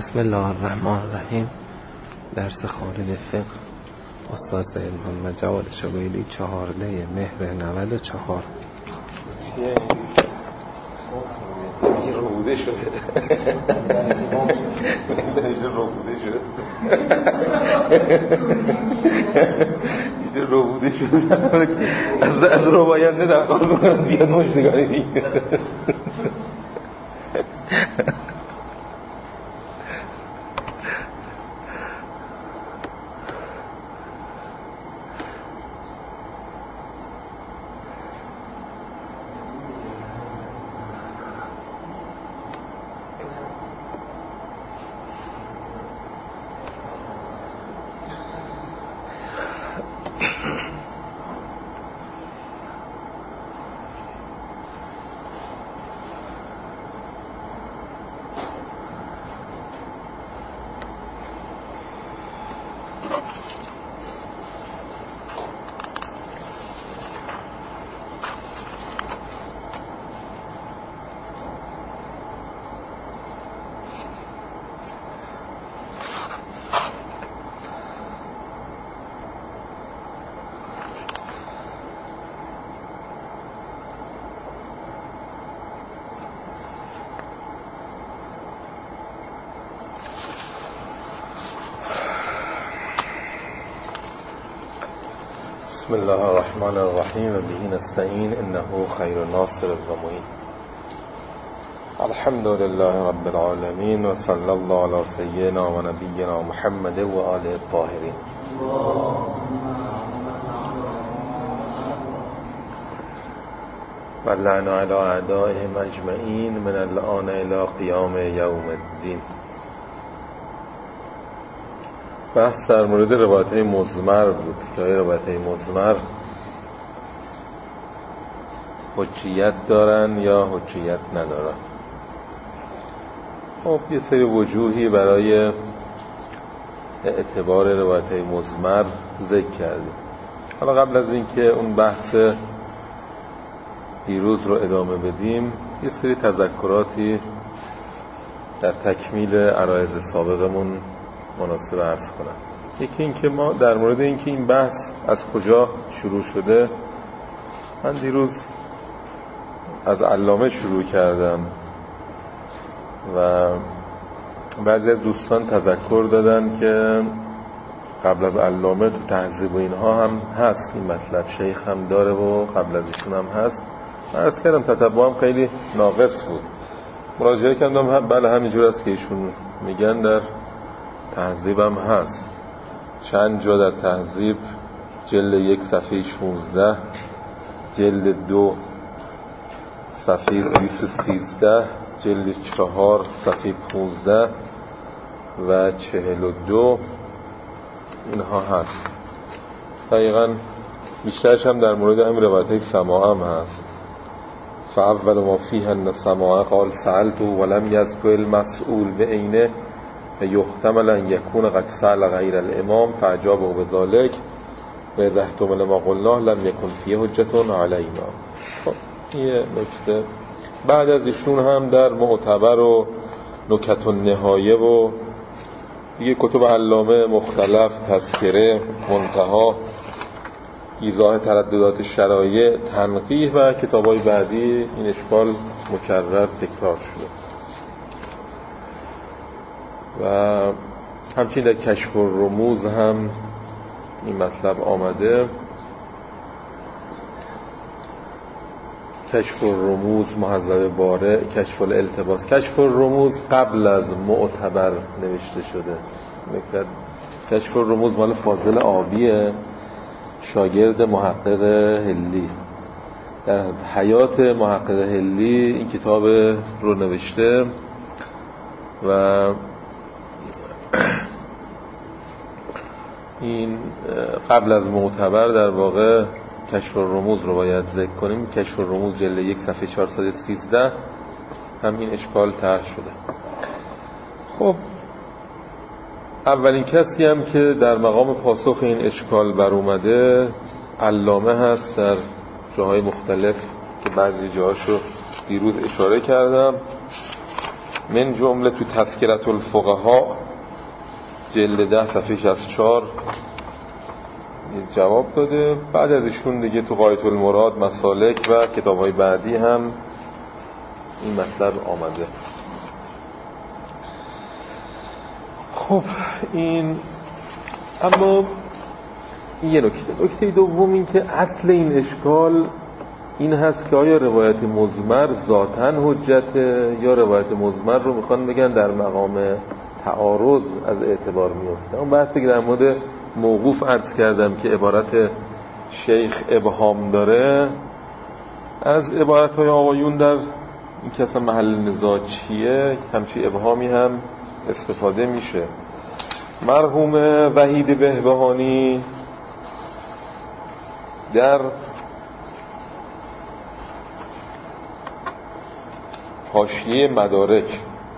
بسم الله الرحمن الرحیم. درس خالد فقه استاد زید محمد جواد شبیلی 14 مهر 94. چیه؟ اینجا روبوده شده اینجا روبوده شده اینجا روبوده شده از روباینده درخواست کنم بیاد مجدگانی دیگه. بسم الله الرحمن الرحیم و به نستعین انه خیر ناصر و معین. الحمد لله رب العالمین و صلی الله علی سیدنا و نبینا محمد و آله الطاهرین. و لعن علی اعدائهم اجمعین من الآن الی قیام یوم الدین. بحث در مورد روایت‌های مضمر بود که روایت‌های مضمر حجیت دارن یا حجیت ندارن. خب یه سری وجوهی برای اعتبار روایت‌های مضمر ذکر کردیم. حالا قبل از اینکه اون بحث دیروز رو ادامه بدیم یه سری تذکراتی در تکمیل عرایض سابقمون مناسب عرض کنم. یکی این که ما در مورد اینکه این بحث از کجا شروع شده، من دیروز از علامه شروع کردم و بعضی از دوستان تذکر دادن که قبل از علامه تو تهذیب و اینها هم هست این مطلب، شیخ هم داره و قبل از ایشون هم هست. من عرض کردم تتبعم خیلی ناقص بود، مراجعه کردم بله همینجور است که ایشون میگن در تهذیب هم هست. چند جا در تهذیب، جلد 1 صفحه 16، جلد 2 صفحه 213، جلد 4 صفحه 15 و 42 اینها هست. دقیقا بیشترش هم در مورد هم روایت‌های سماع هم هست. فاول ما فیه ان سماع قال سألت ولم یذکر المسئول بعینه یحتمل ان یکون قد سأل غیر الامام فاجابه بذلک و اذا احتمل ما قلناه لم یکن فیه حجة علینا. خب این نکته. بعد از ایشون هم در معتبر و نکت النهایه و دیگه کتب علامه مختلف، تذکره، منتها، ایضاح ترددات شرایع، تنقیح و کتاب‌های بعدی این اشکال مکرر تکرار شده. و همچنین در کشف الرموز هم این مطلب آمده. کشف الرموز، مهذب باره، کشف الالتباس. کشف الرموز قبل از معتبر نوشته شده. کشف الرموز مال فاضل آبیه، شاگرد محقق هلی. در حیات محقق هلی این کتاب رو نوشته و این قبل از معتبر در واقع کشف الرموز رو باید ذکر کنیم. کشف الرموز جلد 1 صفحه 413 هم این اشکال طرح شده. خب اولین کسی هم که در مقام پاسخ این اشکال بر اومده علامه هست در جاهای مختلف که بعضی جاهاشو دیروز اشاره کردم. من جمله تو تذکرة الفقهاء جلد 10 صفحه 64 جواب داده. بعد از ایشون دیگه تو غایة المراد، مسالک و کتاب‌های بعدی هم این مطلب آمده. خب این اما یه نکته دوم این که اصل این اشکال این هست که آیا روایت مضمر ذاتاً حجته یا روایت مضمر رو میخوان بگن در مقام تعارض از اعتبار میفته. اون بحثی که در مورد موقوف عرض کردم که عبارت شیخ ابهام داره، از عبارت‌های آقایون در این که اصلا محل نزاع چیه همچی ابهامی هم استفاده میشه. مرحوم وحید بهبهانی در حاشیه مدارک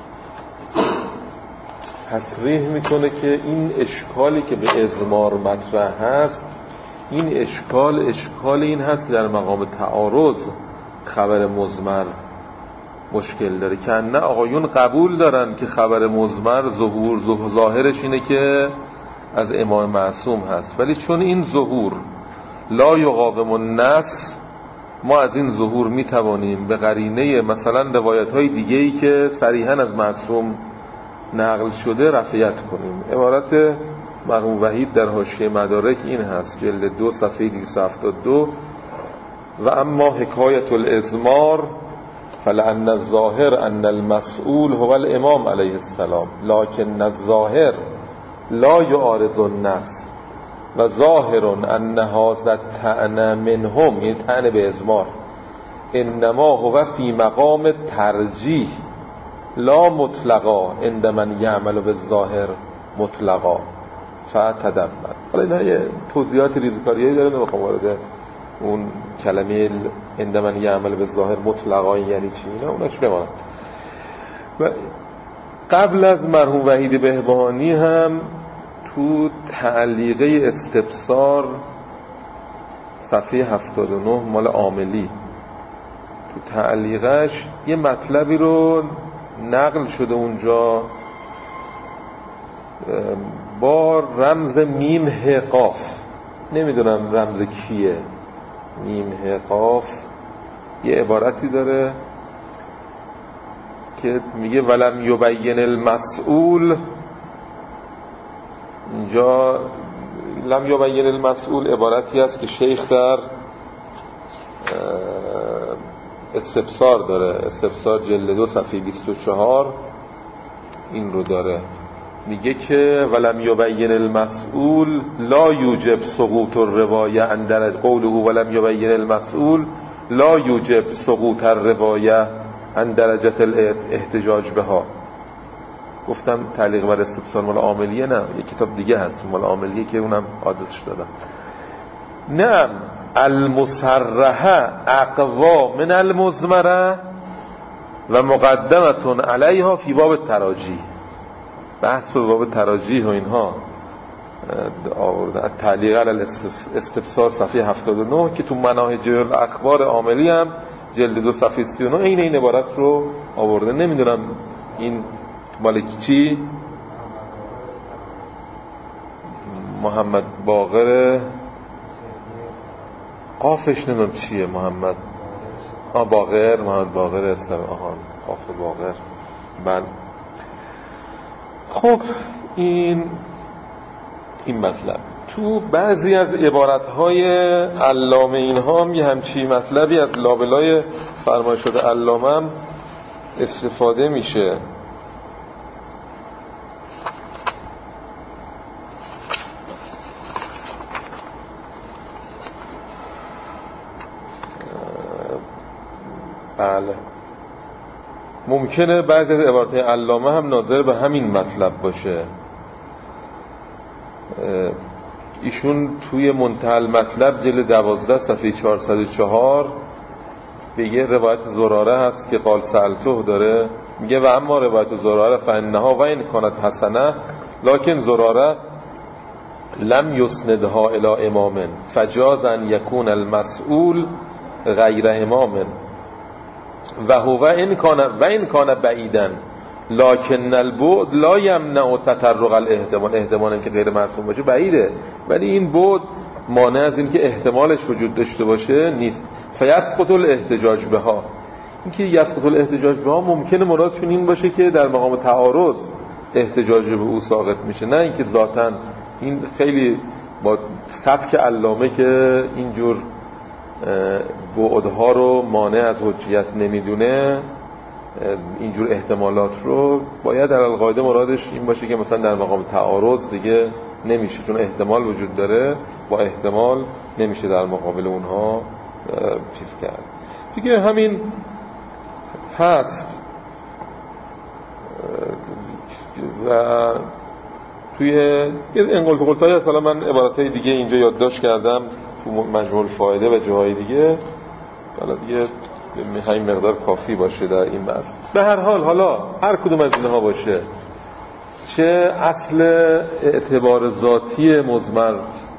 تصریح میکنه که این اشکالی که به اضمار مطرح هست، این اشکال این هست که در مقام تعارض خبر مضمر مشکل داره، که نه آقایون قبول دارن که خبر مضمر ظاهرش اینه که از امام معصوم هست، ولی چون این ظهور لا یقاوم النص، ما از این ظهور میتوانیم به قرینه مثلا روایت‌های دیگه‌ای که صریحاً از معصوم نقل شده رفعیت کنیم. عبارت مرحوم وحید در حاشیه مدارک این هست، جلد 2 صفحه 272: و اما حکایت الازمار فلأن الظاهر ان المسئول هو الامام علیه السلام لكن الظاهر لا يعارض النص و ظاهر ان هذا الطعن منهم، این طعن به ازمار، انما هو فی مقام ترجیح لا مطلقا عند من یعمل بالظاهر مطلقا فتدمن. حالا این یه توضیحات ریزکاریایی داره، نمیخوام وارد اون کلمه عند من یعمل بالظاهر مطلقا یعنی چی اینا اوناش بمانم. و قبل از مرحوم وحید بهبهانی هم تو تعلیقه استبصار صفحه 79 مال عاملی، تو تعلیقش یه مطلبی رو نقل شده اونجا با رمز میم ه قاف، نمیدونم رمز کیه، میم ه قاف یه عبارتی داره که میگه ولم یبین المسئول. اینجا لم یبین المسئول عبارتی است که شیخ در استبصار داره، استبصار جلد 2 صفحه 24 این رو داره، میگه که ولم یبین المسئول لا یوجب سقوط الروایه عن درجه قوله ولم یبین المسئول لا یوجب سقوط الروایه عن درجه الاحتجاج بها. گفتم تعلیق بر استبصار مال عاملیه، نه یک کتاب دیگه هست مال عاملیه که اونم آدرسش دادم. نه المصرحه اقوا من المضمره و مقدمتون علیها فی باب تراجیح، بحث و باب تراجیح و اینها آورده. تعلیق علی استبصار صفحه 79 که تو مناهج الاخبار عاملی هم جلد 2 صفحه 39 این عبارت رو آورده. نمیدونم این مالکی چی، محمد باقر قافش نمیدونم چیه، محمد باقر، محمد باقر استر قاف باقر. بله خب این مطلب تو بعضی از عبارت‌های علامه اینها هم یه همچی مطلبی از لابلای فرمایش شده علامه هم استفاده میشه. بله ممکنه بعضی از عبارت‌های علامه هم ناظر به همین مطلب باشه. ایشون توی منتهی المطلب جلد 12 صفحه 404 به یه روایت زراره هست که قال سألته داره، میگه و اما روایت زراره فانها و این کانت حسنه لکن زراره لم یسندها الی امام فجاز ان یکون المسئول غیر امام و هو این کان بعیدن لکن البعد لا یمنع تطرق الاحتمال، احتمال که غیر معصوم باشه بعیده، ولی این بعد مانع از این که احتمالش وجود داشته باشه نیست. فیسقط الاحتجاج بها، این که یسقط الاحتجاج بها ممکنه مرادشون این باشه که در مقام تعارض احتجاج به او ساقط میشه، نه اینکه ذاتاً. این خیلی با سبک علامه که اینجور بعدها رو مانع از حجیت نمیدونه، اینجور احتمالات رو باید در القاعده مرادش این باشه که مثلا در مقام تعارض دیگه نمیشه، چون احتمال وجود داره، با احتمال نمیشه در مقابل اونها چیز کرد دیگه. همین هست. و توی انقلت قلتایی هست، حالا من عبارتهای دیگه اینجا یادداشت کردم تو مجموع الفائده و جاهای دیگه، حالا دیگه همین مقدار کافی باشه در این بحث. به هر حال حالا هر کدوم از اینها باشه، چه اصل اعتبار ذاتی مضمر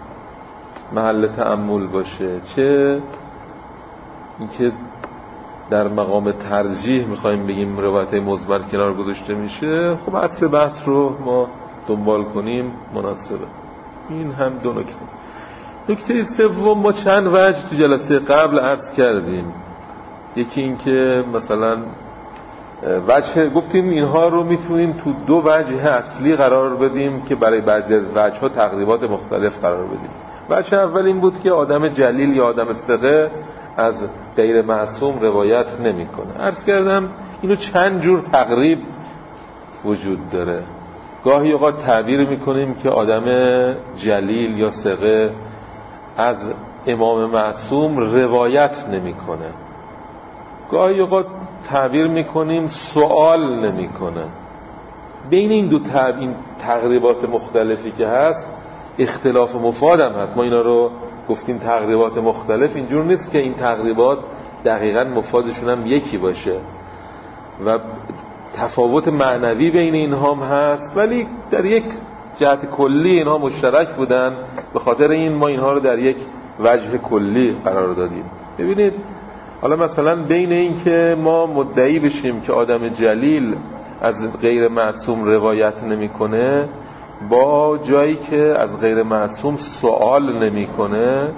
محل تأمل باشه، چه اینکه در مقام ترجیح میخوایم بگیم روایت مضمر کنار گذاشته میشه، خب اصل بحث رو ما دنبال کنیم مناسبه. این هم دو نکته. نکته سوم، ما چند وجه تو جلسه قبل عرض کردیم. یکی این که مثلا وجه گفتیم اینها رو میتونیم تو دو وجه اصلی قرار بدیم که برای بعضی از وجه‌ها تقریبات مختلف قرار بدیم. وجه اول این بود که آدم جلیل یا آدم ثقه از غیر معصوم روایت نمیکنه. عرض کردم اینو چند جور تقریب وجود داره. گاهی اوقات تعبیر میکنیم که آدم جلیل یا ثقه از امام معصوم روایت نمیکنه. گاهی اوقات تعبیر میکنیم سوال نمیکنه. بین این دو این تقریبات مختلفی که هست اختلاف مفاد هم هست. ما اینا رو گفتیم تقریبات مختلف، اینجور نیست که این تقریبات دقیقاً مفادشون هم یکی باشه و تفاوت معنوی بین اینها هم هست، ولی در یک جهت کلی اینها مشترک بودن. به خاطر این ما اینها رو در یک وجه کلی قرار دادیم. ببینید حالا مثلا بین این که ما مدعی بشیم که آدم جلیل از غیر معصوم روایت نمیکنه با جایی که از غیر معصوم سوال نمیکنه،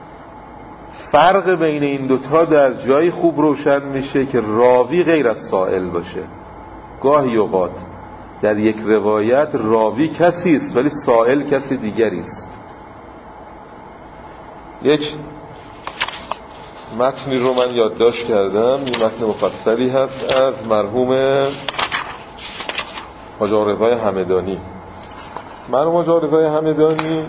فرق بین این دوتا در جایی خوب روشن میشه که راوی غیر از سائل باشه. گاهی اوقات در یک روایت راوی کسی است ولی سائل کسی دیگری است. یک متنی رو من یادداشت کردم، این متن مفصلی هست از مرحوم حاج رضای همدانی. مرحوم حاج رضای همدانی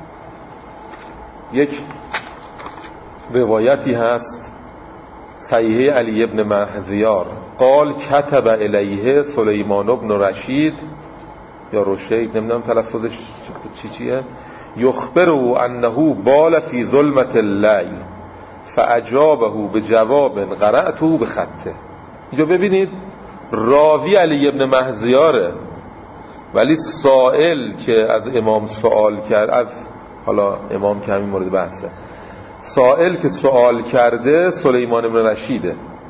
یک روایتی هست صحیحه علی ابن مهذیار قال کتب الیه سلیمان ابن رشید یا رشید، نمیدونم تلفظش چیه، یخبره انه بال فی ظلمت اللیل فاجابه بجواب قرأته بخطه. اینجا ببینید راوی علی ابن مهذیاره ولی سائل که از امام سوال کرد، از حالا امام که همین مورد بحثه، سائل که سوال کرده سلیمان ابن رشیده.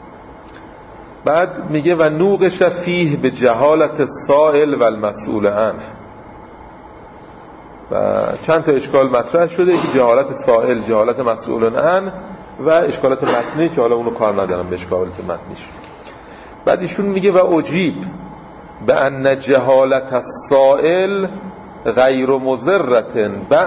بعد میگه و نوقش فیه به جهالت السائل و المسئول عنه، و چند تا اشکال مطرح شده، یکی جهالت سائل، جهالت مسئول عنه و اشکالات متنی که حالا اونو کار ندارم به اشکالات متنیش. بعد ایشون میگه و اجیب به ان جهالت السائل غیر مضرة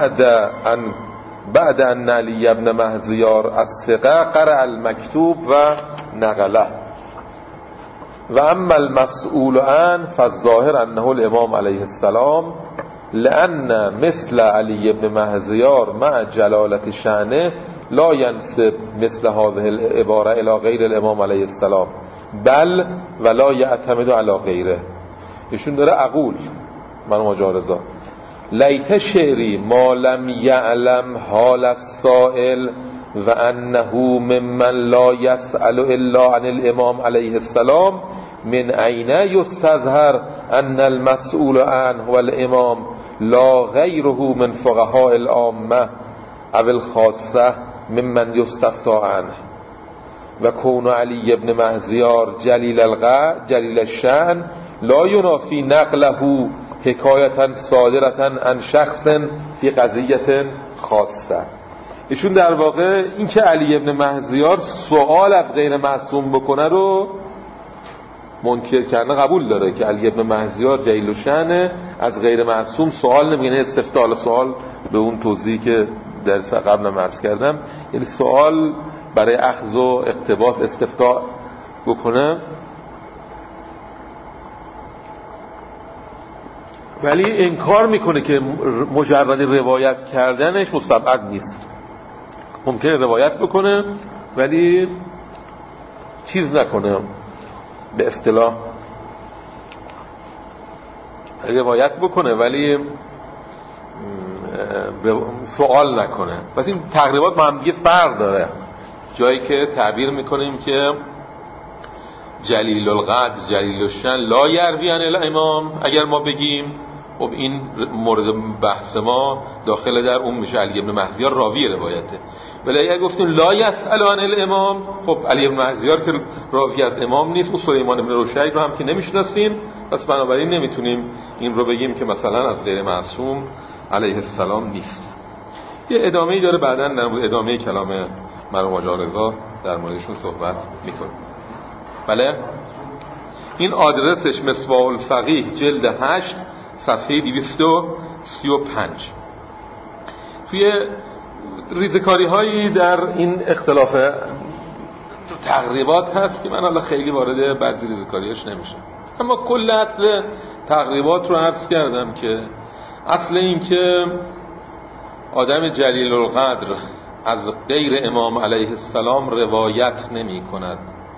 بعد ان علی ابن مهذیار الثقه قرأ المکتوب و نقله و اما المسئول عنه فالظاهر انه الامام علیه السلام لان مثل علی ابن مهذیار مع جلالت شأنه لا ينسب مثل هذه العباره الى غیر الامام علیه السلام بل ولا يعتمد على غیره. ایشون داره اقول من مجارزا لیت شعری ما لم یعلم حال السائل و انه ممن لا یسأل الا عن الامام علیه السلام من عین یستظهر ان المسئول عنه و الامام لا غیره من فقهاء العامه او الخاصه ممن یستفتى عنه و کون علی ابن مهذیار جلیل الشأن لا ینافی نقله حکایتا صادرتا عن شخص فی قضیه خاصه. ایشون در واقع این که علی ابن مهزیار سوال از غیر معصوم بکنه رو منکر کرده قبول داره که علی ابن مهزیار جلیل الشأن از غیر معصوم سوال نمیگه. استفتاء سوال به اون توضیحی که درس قبلا عرض کردم، یعنی سوال برای اخذ و اقتباس استفتاء بکنه، ولی انکار میکنه که مجرد روایت کردنش مستبعد نیست. ممکنه روایت بکنه ولی چیز نکنه، به اصطلاح روایت بکنه ولی سوال نکنه. پس این تقریبات با هم دیگه فرق داره. جایی که تعبیر میکنیم که جلیل القدر جلیل الشأن لا یروی عن الامام، اگر ما بگیم خب این مورد بحث ما داخل در اون میشه علی ابن مهزیار راوی روایته. ولی اگر گفتیم لا یسأل عن الامام، خب علی ابن مهزیار که راوی از امام نیست، و سلیمان ابن رشید رو هم که نمیشناسیم، پس بنابراین نمیتونیم این رو بگیم که مثلا از غیر معصوم علیه السلام نیست. یه ادامه‌ای داره بعداً در مورد ادامه کلام مرحوم حاج رضا در موردشون صحبت میکنه. بله این آدرسش مصباح الفقیه جلد 8 صفحه 235. توی ریزکاری هایی در این اختلاف تقریبات هست که من حالا خیلی وارد بعضی ریزکاریاش نمیشم، اما کل اصل تقریبات رو عرض کردم که اصل این که آدم جلیل القدر از غیر امام علیه السلام روایت نمی کند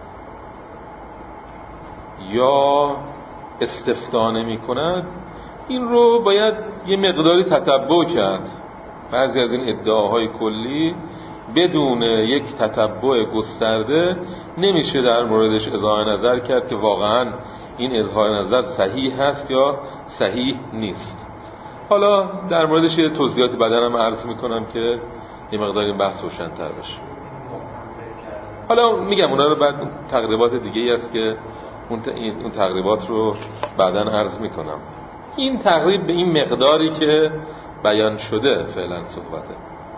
یا استفتاء نمی کند، این رو باید یه مقداری تتبع کرد. بعضی از این ادعاهای کلی بدون یک تتبع گسترده نمیشه در موردش اظهار نظر کرد که واقعا این اظهار نظر صحیح هست یا صحیح نیست. حالا در موردش یه توضیحات بعداً عرض میکنم که یه مقدار این بحث روشن‌تر بشه. حالا میگم اونا رو بعد تقریبات دیگه ای هست که اون تقریبات رو بعداً عرض میکنم. این تقریب به این مقداری که بیان شده فعلا صحبته.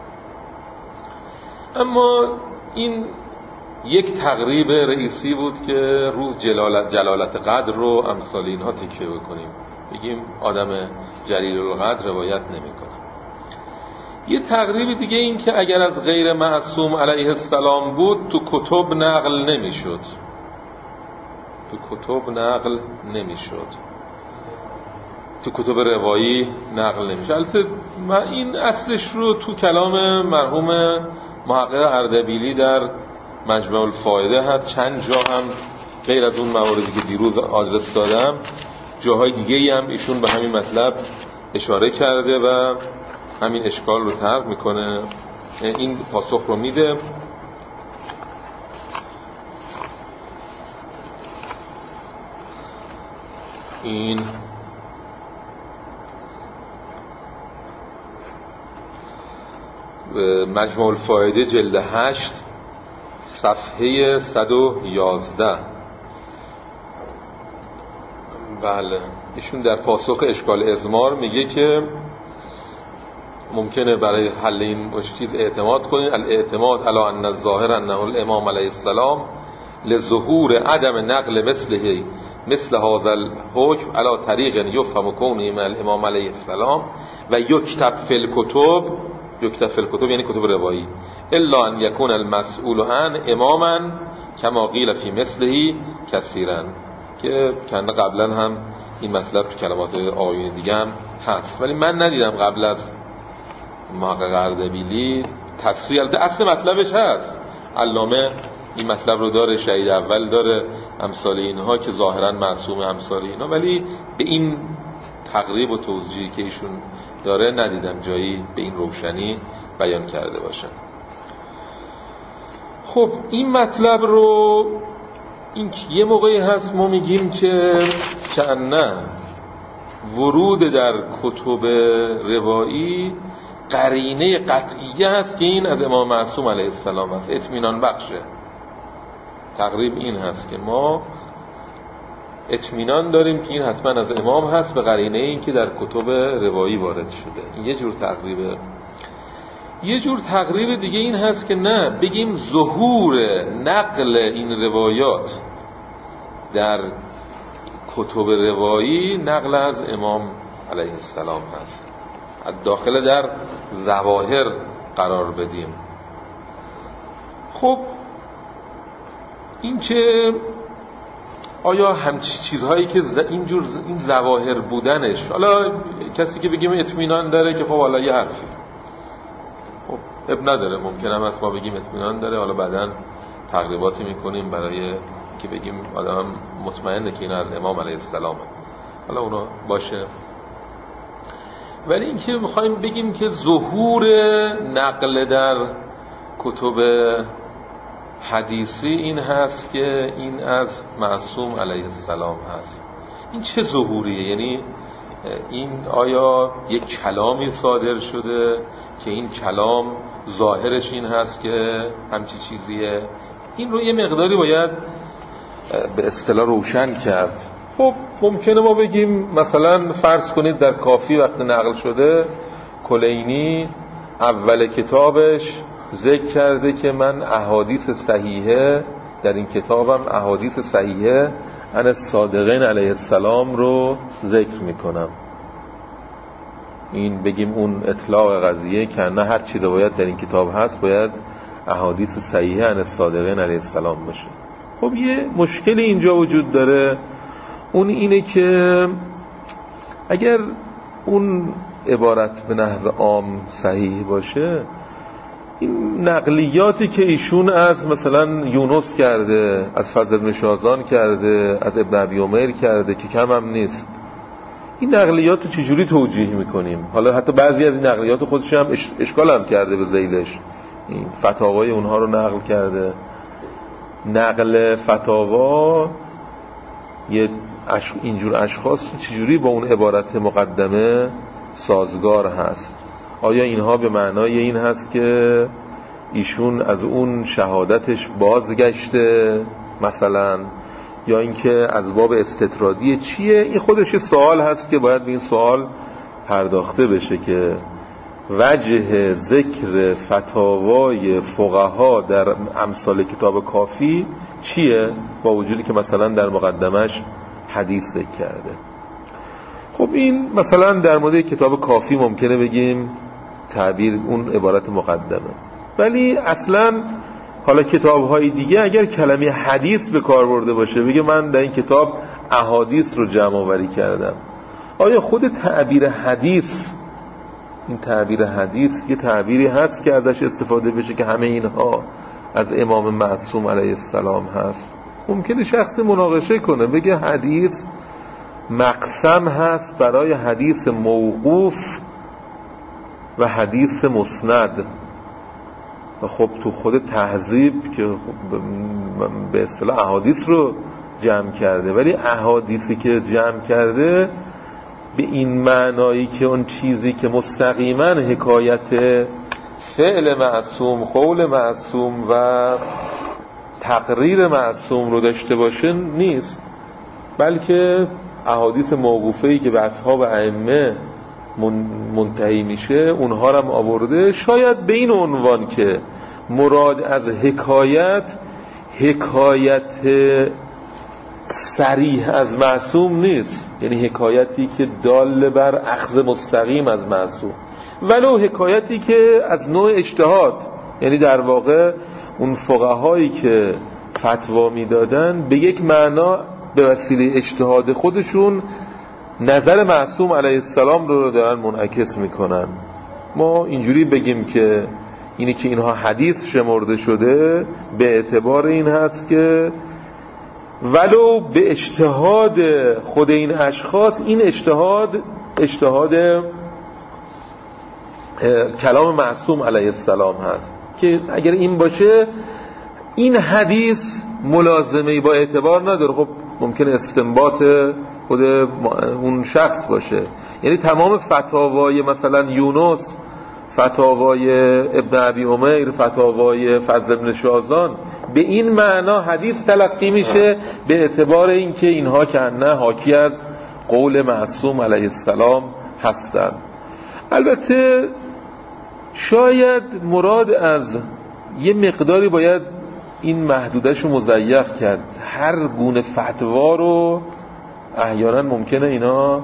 اما این یک تقریب رئیسی بود که رو جلالت قدر رو امثال اینها تکیه بکنیم، بگیم آدم جلیل القدر روایت نمی‌کنه. یه تقریب دیگه این که اگر از غیر معصوم علیه السلام بود تو کتب نقل نمی‌شد، تو کتب روایی نقل نمیشه. البته من این اصلش رو تو کلام مرحوم محقق اردبیلی در مجمع الفائده هست، چند جا هم غیر از اون مواردی که دیروز آدرس دادم جاهای دیگه‌ای هم ایشون به همین مطلب اشاره کرده و همین اشکال رو طرح میکنه، این پاسخ رو میده. این مجموع الفائده جلد 8 صفحه 111. بله ایشون در پاسخ اشکال ازمار میگه که ممکنه برای حل این مشکل اعتماد کنین الاعتماد علی ان الظاهر انه الامام علیه السلام لظهور عدم نقل مثل هذا الحکم علی طریق یفهم کونه من الامام علیه السلام و یکتب فی الکتب یعنی کتب روایی الا ان یکون المسئول عن اماما کما قیل فی مثله کثیرا، که کنده قبلا هم این مطلب تو کلمات آیین دیگه هم هست، ولی من ندیدم قبل از محقق اردبیلی تصریح. البته اصل مطلبش هست، علامه این مطلب رو داره، شهید اول داره، امثال اینها که ظاهرا معصوم امثال اینها، ولی به این تقریب و توضیحی که ایشون داره ندیدم جایی به این روشنی بیان کرده باشن. خب این مطلب رو این یه موقعی هست ما میگیم که نه ورود در کتب روایی قرینه قطعیه هست که این از امام معصوم علیه السلام هست، اطمینان بخشه. تقریب این هست که ما اطمینان داریم که این حتما از امام هست به قرینه این که در کتب روایی وارد شده. این یه جور تقریبه. یه جور تقریب دیگه این هست که نه، بگیم ظهور نقل این روایات در کتب روایی نقل از امام علیه السلام هست، داخل در ظواهر قرار بدیم. خب این که آیا همچین چیزهایی که اینجور این ظواهر بودنش، حالا کسی که بگیم اطمینان داره که خب حالا یه حرفی، خب اب نداره، ممکنه هم از ما بگیم اطمینان داره، حالا بعداً تقریباتی میکنیم برای که بگیم آدم مطمئنه که این از امام علیه السلامه، حالا اونا باشه. ولی این که میخوایم بگیم که ظهور نقل در کتب حدیثی این هست که این از معصوم علیه السلام هست، این چه ظهوریه؟ یعنی این آیا یک کلامی صادر شده که این کلام ظاهرش این هست که همچی چیزیه؟ این رو یه مقداری باید به اصطلاح روشن کرد. خب ممکنه ما بگیم مثلا فرض کنید در کافی وقتی نقل شده کلینی اول کتابش ذکر کرده که من احادیث صحیحه در این کتابم احادیث صحیحه عن الصادقین علیه السلام رو ذکر میکنم. این بگیم اون اطلاق قضیه که نه هر چی روایت در این کتاب هست باید احادیث صحیحه عن الصادقین علیه السلام باشه. خب یه مشکلی اینجا وجود داره، اون اینه که اگر اون عبارت به نحو عام صحیح باشه، این نقلیاتی که ایشون از مثلا یونس کرده، از فضل بن شازان کرده، از ابن ابی عمر کرده که کم هم نیست، این نقلیات رو چجوری توجیه میکنیم؟ حالا حتی بعضی از این نقلیات خودش هم اشکال هم کرده به ذیلش، این فتاوای اونها رو نقل کرده. نقل فتاوا یه اینجور اشخاص چجوری با اون عبارت مقدمه سازگار هست؟ آیا اینها به معنای این هست که ایشون از اون شهادتش بازگشته مثلا، یا اینکه از باب استطرادی چیه؟ این خودش سوال هست که باید به این سوال پرداخته بشه که وجه ذکر فتاوای فقها در امثال کتاب کافی چیه، با وجودی که مثلا در مقدمش حدیث ذکر کرده. خب این مثلا در مورد کتاب کافی ممکنه بگیم تعبیر اون عبارت مقدمه، ولی اصلا حالا کتاب‌های دیگه اگر کلمه حدیث به کار برده باشه، بگه من در این کتاب احادیث رو جمع آوری کردم، آیا خود تعبیر حدیث، این تعبیر حدیث یه تعبیری هست که ازش استفاده بشه که همه اینها از امام معصوم علیه السلام هست؟ ممکنه شخصی مناقشه کنه بگه حدیث مقسم هست برای حدیث موقوف و حدیث مسند. و خب تو خود تهذیب که به اصطلاح احادیث رو جمع کرده، ولی احادیثی که جمع کرده به این معنایی که اون چیزی که مستقیما حکایت فعل معصوم، قول معصوم و تقریر معصوم رو داشته باشه نیست، بلکه احادیث موقوفه‌ای که به اصحاب ائمه منتهی میشه اونها رو هم آورده. شاید به این عنوان که مراد از حکایت صریح از معصوم نیست، یعنی حکایتی که دال بر اخذ مستقیم از معصوم، ولو حکایتی که از نوع اجتهاد، یعنی در واقع اون فقهایی که فتوا میدادن به یک معنا به وسیله اجتهاد خودشون نظر معصوم علیه السلام رو دارن منعکس میکنن. ما اینجوری بگیم که اینی که اینها حدیث شمرده شده به اعتبار این هست که ولو به اجتهاد خود این اشخاص، این اجتهاد کلام معصوم علیه السلام هست که اگر این باشه این حدیث ملازمه‌ای با اعتبار نداره. خب ممکنه استنباط خود اون شخص باشه، یعنی تمام فتاوای مثلا یونس، فتاوای ابن ابی عمر، فتاوای فضل بن شازان به این معنا حدیث تلقی میشه به اعتبار اینکه اینها کنه حاکی از قول معصوم علیه السلام هستند. البته شاید مراد از یه مقداری باید این محدودش رو مضیق کرد. هر گونه فتوا رو احیانا ممکنه اینا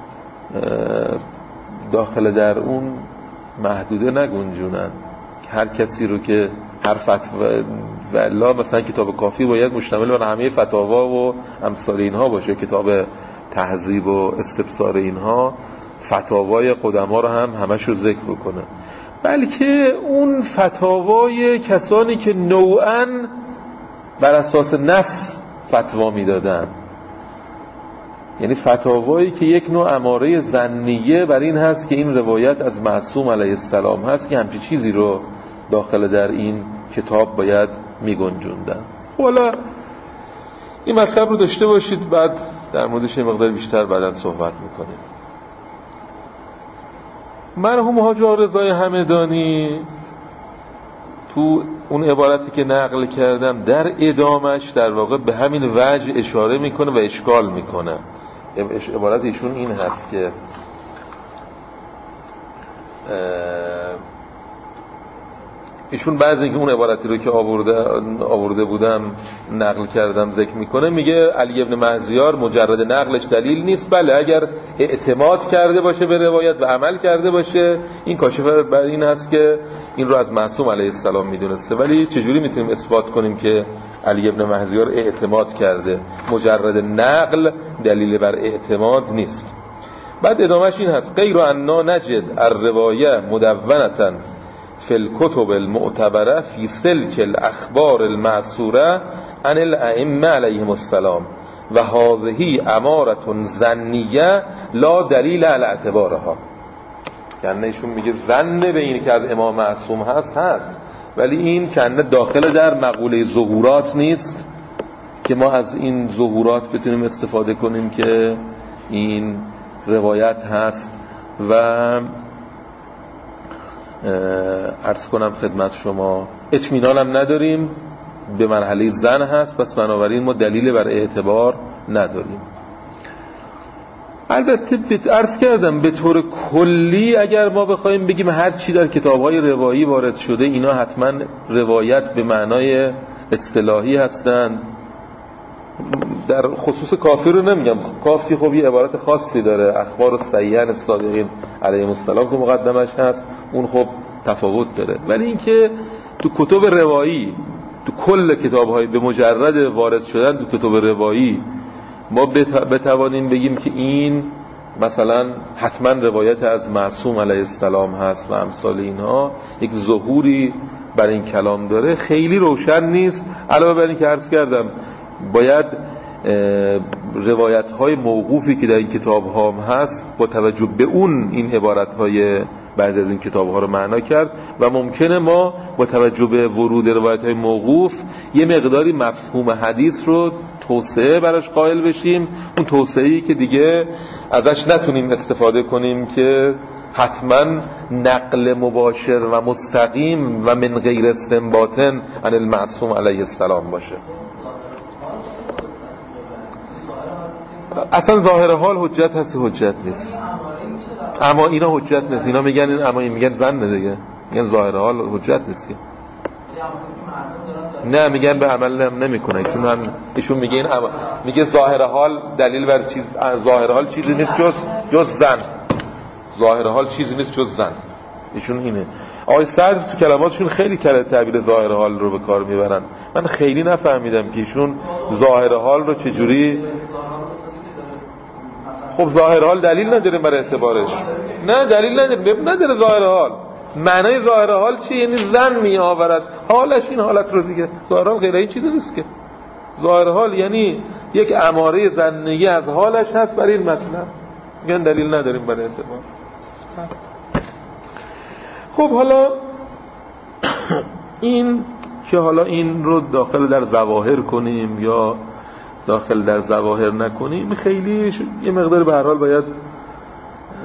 داخل در اون محدوده نگنجونن. هر کسی رو که هر فتوا والله مثلا کتاب کافی باید مشتمل بر همه فتاوا و امثال اینها باشه، کتاب تهذیب و استبصار اینها فتاوای قدما رو هم همش رو ذکر کنه، بلکه اون فتاوای کسانی که نوعاً بر اساس نص فتوا میدادن، یعنی فتاوایی که یک نوع اماره ظنیه بر این هست که این روایت از معصوم علیه السلام هست که همچی چیزی رو داخل در این کتاب باید میگنجوندن. حالا این مطلب رو داشته باشید، بعد در موردش یه مقدار بیشتر بعداً صحبت میکنیم. مرحوم حاج رضای همدانی تو اون عبارتی که نقل کردم در ادامش در واقع به همین وجه اشاره میکنه و اشکال میکنه. عبارت ایشون این هست که ایشون بعضی اینکه اون عبارتی رو که آورده بودم نقل کردم ذکر میکنه، میگه علی ابن مهزیار مجرد نقلش دلیل نیست، بله اگر اعتماد کرده باشه به روایت و عمل کرده باشه این کاشفه بر این هست که این رو از معصوم علیه السلام میدونسته. ولی چجوری میتونیم اثبات کنیم که علی ابن مهزیار اعتماد کرده؟ مجرد نقل دلیل بر اعتماد نیست. بعد ادامهش این هست: غیر انا نجد الروایه مدونة فی الکتب المعتبره فی سلک الاخبار المعصوره عن الائمه علیهم السلام و هذه اماره ظنیه لا دلیل علی اعتبارها. یعنی ایشون میگه ظن به این که از امام معصوم هست ولی این کنه داخل در مقوله ظهورات نیست که ما از این ظهورات بتونیم استفاده کنیم که این روایت هست. و عرض کنم خدمت شما اطمینانم نداریم، به مرحله ظن هست، پس بنابراین ما دلیل بر اعتبار نداریم. البته عرض کردم به طور کلی اگر ما بخوایم بگیم هر چی در کتاب‌های روایی وارد شده اینا حتما روایت به معنای اصطلاحی هستند. در خصوص کافی رو نمیگم، کافی خب یه عبارت خاصی داره، اخبار الصحیحین الصادقین علیهم السلام که مقدمش هست، اون خب تفاوت داره. ولی اینکه تو کتب روایی، تو کل کتاب‌های به مجرد وارد شدن تو کتب روایی ما بتوانیم بگیم که این مثلا حتما روایت از معصوم علیه السلام هست و امثال اینها، یک ظهوری بر این کلام داره، خیلی روشن نیست. علاوه بر این که عرض کردم باید روایت‌های موقوفی که در این کتاب‌ها هست با توجه به اون این عبارت‌های بعضی از این کتاب‌ها رو معنا کرد و ممکنه ما با توجه به ورود روایت‌های موقوف یه مقداری مفهوم حدیث رو توسعه براش قائل بشیم، اون توسعه‌ای که دیگه ازش نتونیم استفاده کنیم که حتما نقل مباشر و مستقیم و من غیر استنباط عن المعصوم علیه السلام باشه. اصلا ظاهر حال حجت هست، حجت نیست. اما اینا حجت نیست، اینا میگن اما این میگن ظن دیگه، میگن ظاهر حال حجت نیست که. نه میگن به عمل نمیکنه. ایشون میگه این میگه ظاهر حال دلیل بر چیز، ظاهر حال چیزی نیست جز ظن. ظاهر حال چیزی نیست جز ظن. ایشون اینه. آقای صدر تو کلماتشون خیلی تعبیر ظاهر حال رو به کار میبرن. من خیلی نفهمیدم که ایشون ظاهر حال رو چجوری. خب ظاهر حال دلیل نداره برای اعتبارش. نه دلیل نداره ظاهر حال. معنای ظاهر حال چی؟ یعنی ظن می آورد حالش این حالت رو دیگه. ظاهر حال غیر این چیزی نیست که. ظاهر حال یعنی یک اماره ظنیه از حالش هست برای این مطلب. میگن دلیل نداریم برای اعتبار. خب حالا این که حالا این رو داخل در ظواهر کنیم یا داخل در ظواهر نکنیم خیلی یه مقدار به هر حال باید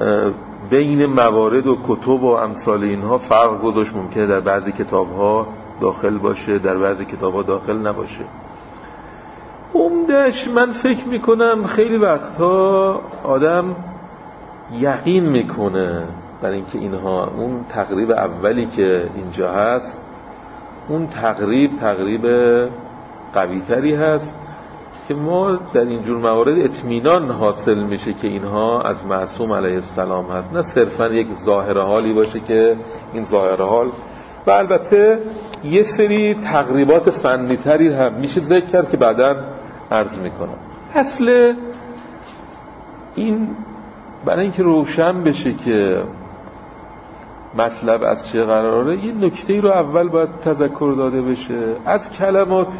بین موارد و کتب و امثال اینها فرق گذاشت. ممکنه در بعضی کتاب‌ها داخل باشه، در بعضی کتاب‌ها داخل نباشه. عمده‌اش من فکر میکنم خیلی وقتها آدم یقین میکنه برای اینکه اینها اون تقریب اولی که اینجا هست اون تقریب قوی تری هست که ما در اینجور موارد اطمینان حاصل میشه که اینها از معصوم علیه السلام هست، نه صرفا یک ظاهر حالی باشه که این ظاهر حال. و البته یه سری تقریبات فنی تری هم میشه ذکر کرد که بعداً عرض میکنم. اصل این برای اینکه روشن بشه که مطلب از چه قراره یه نکته‌ای رو اول باید تذکر داده بشه. از کلمات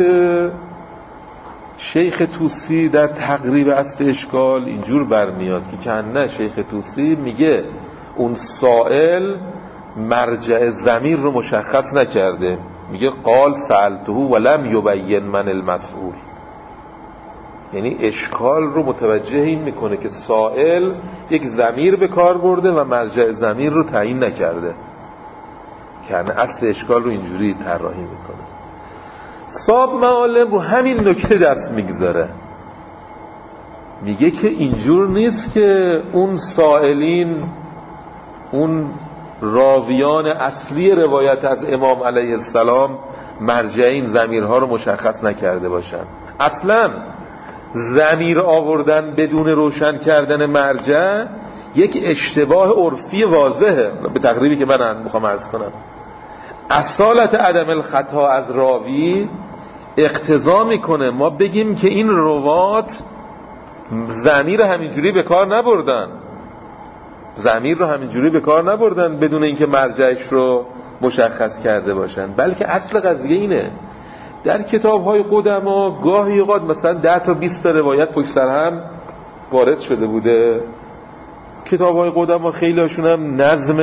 شیخ طوسی در تقریب اصل اشکال اینجور برمیاد که کنه شیخ طوسی میگه اون سائل مرجع ضمیر رو مشخص نکرده، میگه قال سألته ولم یبین من المسئول، یعنی اشکال رو متوجه این میکنه که سائل یک ضمیر به کار برده و مرجع ضمیر رو تعیین نکرده، یعنی اصل اشکال رو اینجوری طراحی میکنه. صاحب معالم رو همین نکته دست میگذاره، میگه که اینجور نیست که اون سائلین، اون راویان اصلی روایت از امام علیه السلام مرجع این ضمیرها رو مشخص نکرده باشن. اصلا ضمیر آوردن بدون روشن کردن مرجع یک اشتباه عرفی واضحه. به تقریبی که من میخوام عرض کنم، اصالت عدم الخطا از راوی اقتضا میکنه ما بگیم که این روات ضمیر همینجوری به کار نبردن، ضمیر رو همینجوری به کار نبردن بدون اینکه مرجعش رو مشخص کرده باشن، بلکه اصل قضیه اینه. در کتاب‌های قدما گاهی اوقات مثلا 10 تا 20 تا روایت پشت سر هم وارد شده بوده. کتاب‌های قدما خیلی هاشون هم نظم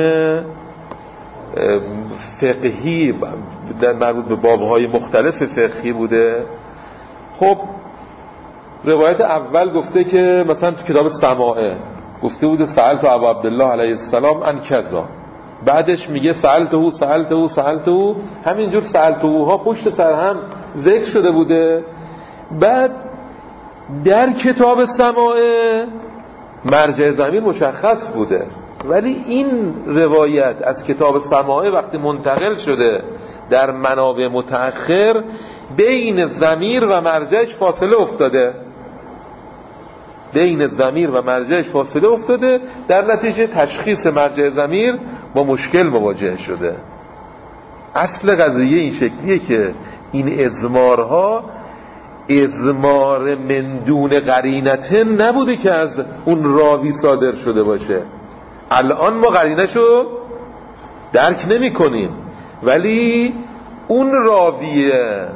فقهی در مربوط به باب‌های مختلف فقهی بوده. خب روایت اول گفته که مثلا تو کتاب سماعه گفته بوده سألت ابو عبدالله علیه السلام عن کذا، بعدش میگه سألته همینجور سألتهوها پشت سر هم ذکر شده بوده. بعد در کتاب سماعه مرجع ضمیر مشخص بوده، ولی این روایت از کتاب سماعه وقتی منتقل شده در منابع متأخر بین ضمیر و مرجعش فاصله افتاده، در نتیجه تشخیص مرجع ضمیر با مشکل مواجه شده. اصل قضیه این شکلیه که این ازمارها ازمار من دون قرینته نبوده که از اون راوی صادر شده باشه. الان ما قرینه‌شو درک نمی کنیم، ولی اون راویه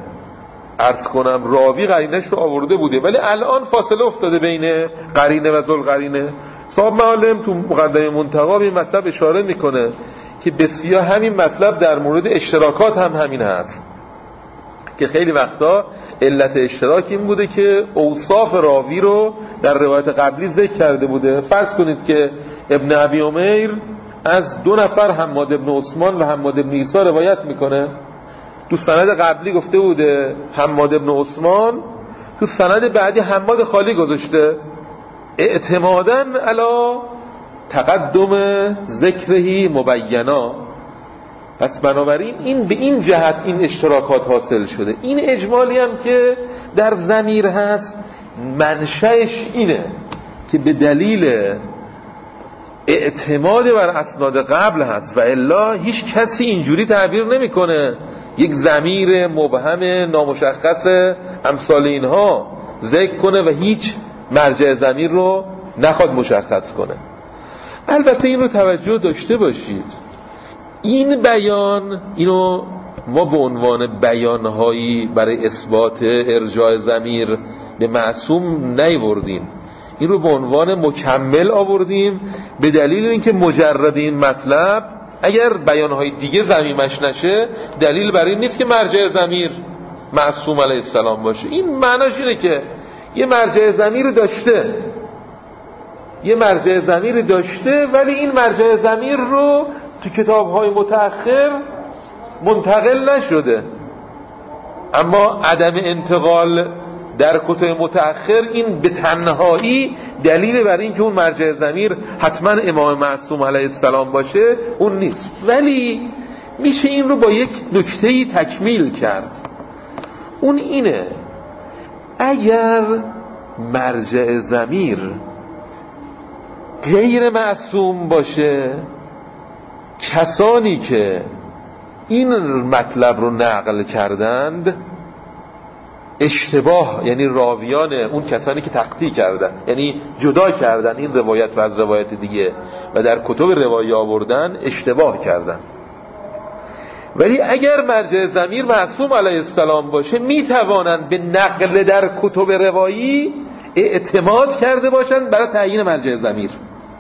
راوی قرینه‌ش رو آورده بوده، ولی الان فاصله افتاده بین قرینه و ذوالقرینه. صاحب معلم تو مقدمه منتقا به این مطلب اشاره میکنه که بسیار همین مطلب در مورد اشتراکات هم همین هست که خیلی وقتا علت اشتراک این بوده که اوصاف راوی رو در روایت قبلی ذکر کرده بوده. فرض کنید که ابن ابی عمیر از 2 نفر حماد ابن عثمان و حماد ابن عیسی روایت میکنه. تو سند قبلی گفته بوده حماد ابن عثمان، تو سند بعدی حماد خالی گذاشته، اعتمادا علی تقدم ذکرهی مبینا. پس بنابراین این به این جهت این اشتراکات حاصل شده. این اجمالی هم که در ضمیر هست منشأش اینه که به دلیل اعتماد بر اسناد قبل هست و الا هیچ کسی اینجوری تعبیر نمیکنه یک ضمیر مبهم نامشخص امثال اینها ذکر کنه و هیچ مرجع ضمیر رو نخواد مشخص کنه. البته این رو توجه داشته باشید، این بیان اینو ما به عنوان بیانهایی برای اثبات ارجاع ضمیر به معصوم نیاوردیم، این رو به عنوان مکمل آوردیم به دلیل اینکه مجرد این مطلب اگر بیانهای دیگه ضمیمش نشه دلیل برای این نیست که مرجع ضمیر معصوم علیه السلام باشه. این معناش اینه که یه مرجع ضمیر داشته ولی این مرجع ضمیر رو تو کتاب‌های متأخر منتقل نشده. اما عدم انتقال در کتب متأخر این به تنهایی دلیل بر این که اون مرجع ضمیر حتما امام معصوم علیه السلام باشه اون نیست. ولی میشه این رو با یک نکته‌ای تکمیل کرد، اون اینه اگر مرجع ضمیر غیر معصوم باشه، کسانی که این مطلب رو نقل کردند اشتباه، یعنی راویان اون کسانی که تقطیع کردن، یعنی جدا کردن این روایت و از روایت دیگه و در کتب روایی آوردن، اشتباه کردن. ولی اگر مرجع ضمیر معصوم علیه السلام باشه میتوانند به نقل در کتب روایی اعتماد کرده باشند برای تعیین مرجع ضمیر،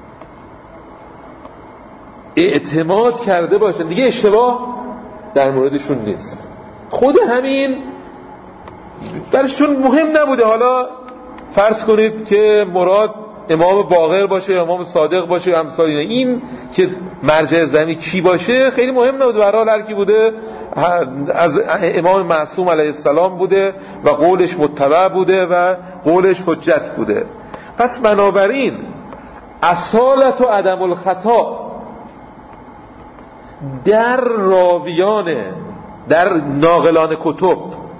اعتماد کرده باشند، دیگه اشتباه در موردشون نیست. خود همین برشون مهم نبوده. حالا فرض کنید که مراد امام باقر باشه یا امام صادق باشه یا امثال این که مرجع ضمیر کی باشه خیلی مهم نبوده. به هر حال هر کی بوده از امام معصوم علیه السلام بوده و قولش متبع بوده و قولش حجت بوده. پس بنابراین اصالت و عدم الخطا در راویان، در ناقلان کتب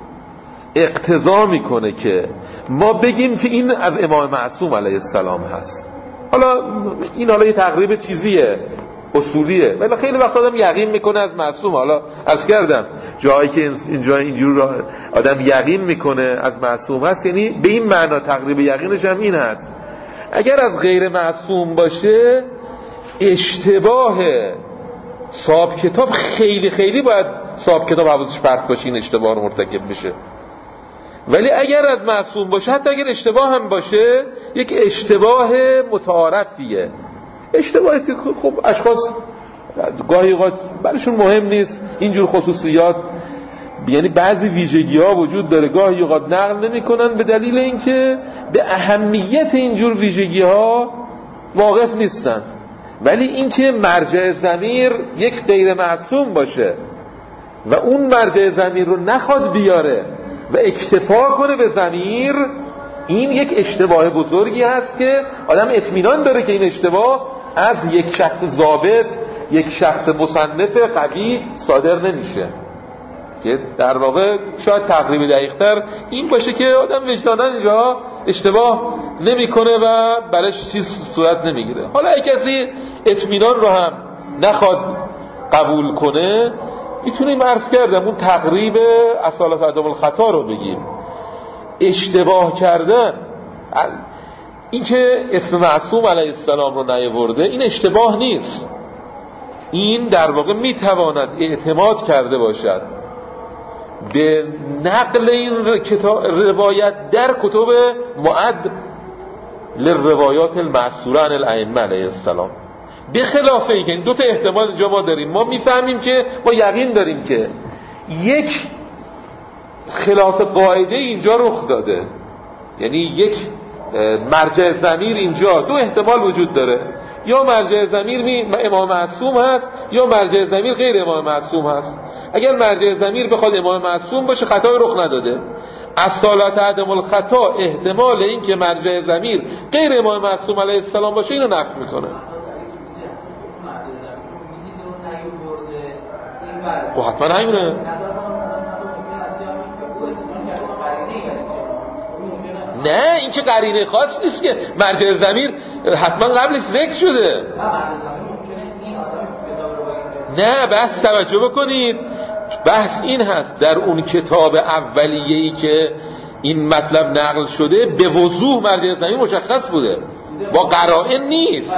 اقتضا میکنه که ما بگیم که این از امام معصوم علیه السلام هست. حالا این یه تقریب چیزیه، اصولیه، ولی خیلی وقت آدم یقین میکنه از معصوم. حالا عرض کردم جایی که اینجور آدم یقین میکنه از معصوم هست، یعنی به این معنا تقریب یقینش هم این هست اگر از غیر معصوم باشه اشتباه صاحب کتاب خیلی خیلی باید صاحب کتاب حواسش پرت باشه این اشتباه رو مرتکب بشه. ولی اگر از معصوم باشه، حتی اگر اشتباه هم باشه، یک اشتباه متعارفیه. اشتباهی که خب اشخاص گاهی اوقات براشون مهم نیست اینجور خصوصیات، یعنی بعضی ویژگی ها وجود داره گاهی اوقات نقل نمی کنن به دلیل اینکه به اهمیت اینجور ویژگی ها واقف نیستن. ولی اینکه مرجع ضمیر یک غیر معصوم باشه و اون مرجع ضمیر رو نخواد بیاره و اکتفا کنه به ضمیر، این یک اشتباه بزرگی هست که آدم اطمینان داره که این اشتباه از یک شخص ضابط، یک شخص مصنف قوی صادر نمیشه. که در واقع شاید تقریبی دقیق‌تر این باشه که آدم وجداناً اینجا اشتباه نمیکنه و برایش چیز صورت نمیگیره. حالا اگه کسی اطمینان رو هم نخواد قبول کنه، میتونیم عرض کردم اون تقریب اصالت عدم الخطا رو بگیم. اشتباه کردن، این که اسم معصوم علیه السلام رو نیاورده، این اشتباه نیست. این در واقع میتواند اعتماد کرده باشد به نقل این روایت در کتب معد للروایات المعصوره عن الائمه علیه السلام. به خلاف این که این دو تا احتمال اینجا ما داریم، ما میفهمیم که ما یقین داریم که یک خلاف قاعده اینجا رخ داده، یعنی یک مرجع ضمیر اینجا دو احتمال وجود داره، یا مرجع ضمیر امام معصوم هست یا مرجع ضمیر غیر امام معصوم هست. اگر مرجع ضمیر بخواد امام معصوم باشه خطای رخ نداده. اصالت عدم الخطا احتمال این که مرجع ضمیر غیر امام معصوم علیه السلام باشه اینو نفی میکنه. خب حتما همینه. نه این که قرینه خاص نیست که مرجع ضمیر حتما قبلش ذکر شده. نه بحث توجه بکنید، بحث این هست در اون کتاب اولیه‌ای که این مطلب نقل شده به وضوح مرجع ضمیر مشخص بوده، با قرائن نیست.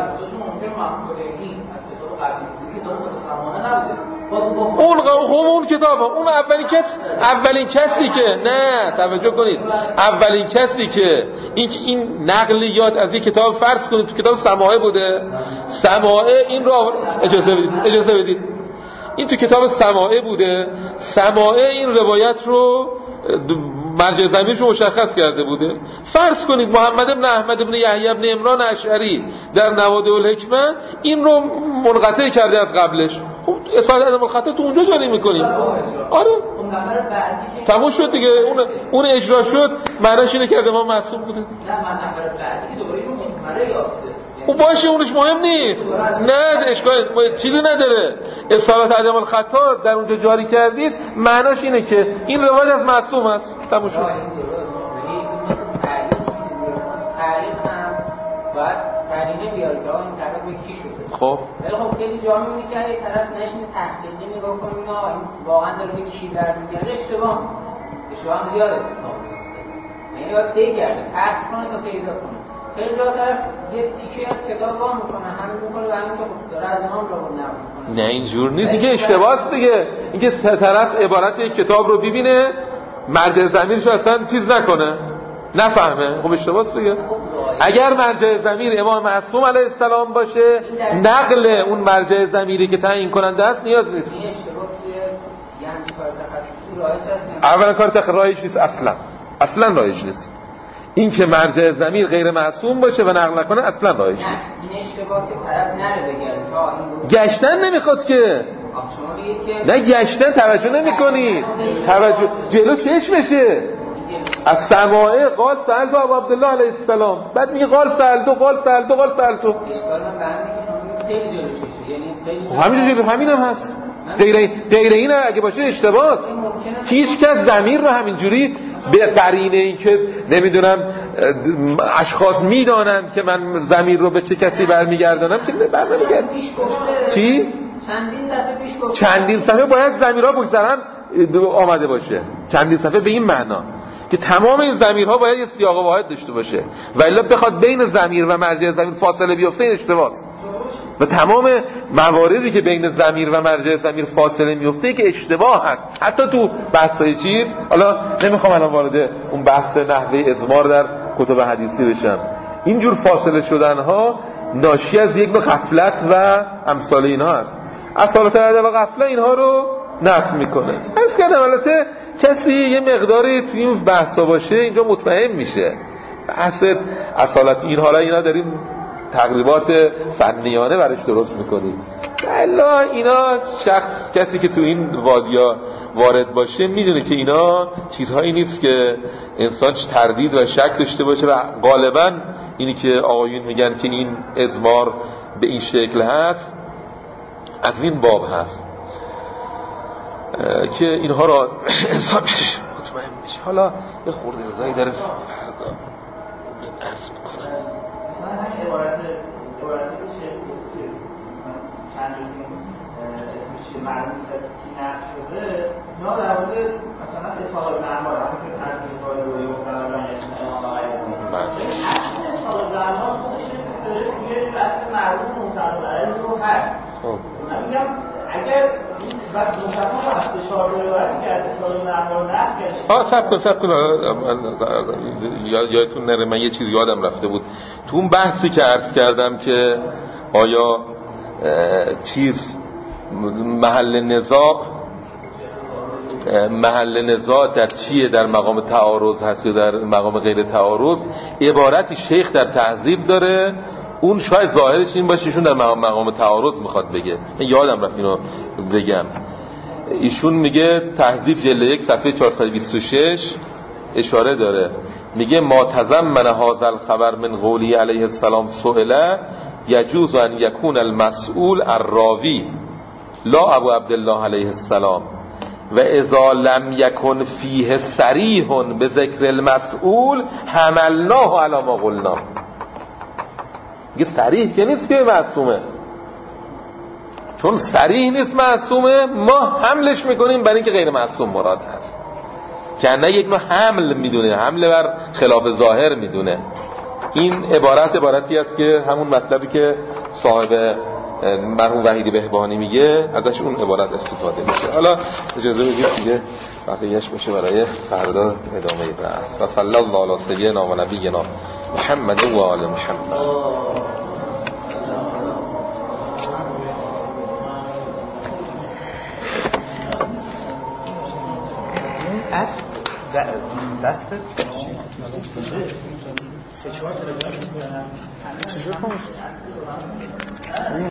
اون کتاب اون اولین کسی که نه توجه کنید، اولین کسی که این نقلیات از این کتاب فرض کنید تو کتاب سماعه بوده. سماعه این را اجازه بدید این تو کتاب سماعه بوده. سماعه این روایت رو مرجع ضمیرش مشخص کرده بوده. فرض کنید محمد بن احمد بن یحیی بن عمران اشعری در نوادر الحکمه این رو منقطع کرده از قبلش. خب اصالت عدم الخطا تو اونجا جاری میکنی. آره تموم شد دیگه. اون اجرا شد، معناش اینه که امام معصوم بوده. نه من نفر بعدی که دوباره اون مستمره یافته اون باشه، اونش مهم نیست. نه اشکال چیزی نداره. اصالت عدم الخطا در اونجا جاری کردید، معناش اینه که این روایت از معصوم است. تموم شد. تعریف هم باید قرینه بیاره که این طرف به کی شده. خب ولی خب خیلی جا می‌بینی که یک طرف نشینه تحقیقی نگاه کنه اینا این واقعا داره به کی در میگرده. اشتباه هم زیاد اتفاق میفته. یعنی باید بگرده، پس کنه تا پیدا کنه. خیلی جا طرف یه تیکه از کتاب وا میکنه، همین میکنه و همین که خب داره از امام رو نقل میکنه. نه اینجور نیست دیگه، اشتباهه دیگه. اینکه طرف عبارت یک کتاب رو ببینه، مرجع ضمیرش اصلا چیز نکنه، نفهمه، خب اشتباهه دیگه. اگر مرجع ضمیر امام معصوم علیه السلام باشه، نقل اون مرجع ضمیری که تعیین کننده است نیاز نیست. این اشتباه توی یعنی کار تخصصی رایج هست. اولا کار رایج نیست، اصلا رایج نیست. این که مرجع ضمیر غیر معصوم باشه و نقل نکنه اصلا رایج نیست. این اشتباه که طرف نره بگرده گشتن نمیخواد که. نه گشتن توجه نمی‌کنی. توجه جلو چشمشه. از سماعه قال سألت ابو عبدالله علیه السلام، بعد میگه قال سألتو. اشکال من برمیده که شما خیلی جلو چشه، یعنی خیلی همین جلو همینم هست. غیر این اگه باشه اشتباهه. هیچ کس ضمیر رو همینجوری به قرینه این که نمیدونم اشخاص میدانند که من ضمیر رو به چه کسی برمیگردانم که برنمیگردم. چی؟ چندین صفحه باید ضمیرها بگذارن آمده باشه. چندین صفحه به این معنا که تمام این ضمیرها باید یه سیاق و واحد داشته باشه، و الا بخواد بین ضمیر و مرجع ضمیر فاصله بیفته این اشتباهه. و تمام مواردی که بین ضمیر و مرجع ضمیر فاصله میفته که اشتباه هست. حتی تو بحث‌های چیز، حالا نمیخوام الان وارد اون بحث نحوه اضمار در کتب حدیثی بشم، اینجور فاصله شدنها ناشی از یک نوع غفلت و امثال اینها هست. اصالت عدم غفله اینها رو نفی میکنه. عرض کردم البته کسی یه مقداری توی این بحثا باشه اینجا مطمئن میشه. بحث اصالت اینها را اینا داریم تقریبات فنیانه برش درست میکنیم. الا اینا کسی که تو این وادیا وارد باشه میدونه که اینا چیزهایی نیست که انسان تردید و شک داشته باشه، و غالبا اینی که آقایون میگن که این اضمار به این شکل هست از این باب هست که اینها را انسان مطمئن میشه. حالا یه خورده رضایی داره فردا عرض میکنم. مثلا همین عبارت که شیخ گفت که چند اسمش معلوم نیست از کی نقل شده، اینا در مورد مثلا اصحاب الاعمال همون که از مثال روی مقتضا امام آقای اصل اصحاب الاعمال خودش درست میگه اصل معلوم مطلق علیه رو هست. من میگم اگر بعد مصطفی هست اشاره روایتی که از اصحاب الاعمال نقل کرده. سب کن یادتون نره، من یه چیز یادم رفته بود تو اون بحثی که عرض کردم که آیا چیز محل نزاع در چیه، در مقام تعارض هست یا در مقام غیر تعارض. عبارتی شیخ در تهذیب داره، اون شاید ظاهرش این باشه ایشون در مقام تعارض میخواد بگه. من یادم رفت اینو بگم. ایشون میگه تهذیب جلد 1 صفحه 426 اشاره داره، میگه ما تضمن هذا الخبر من قولی علیه السلام سئله یجوز ان یکون المسئول الراوی لا ابو عبدالله علیه السلام و اذا لم یکن فیه صریح به ذکر المسئول حملناه علی ما قلنا. میگه صریح که نیست که معصومه، چون صریح نیست معصومه ما حملش میکنیم برای اینکه غیر معصوم مراد هست، که نه یک نوع حمل میدونه، حمل بر خلاف ظاهر میدونه. این عبارتی است که همون مطلبی که صاحب مرحوم وحیدی بهبانی میگه ازش اون عبارت استفاده میشه. حالا اجازه بدید دیگه بقیه‌اش باشه برای فردا ادامه بحث. و صلی الله علی سیدنا و نبینا محمد و آل محمد. دست سه چهار تلفن چجور کنم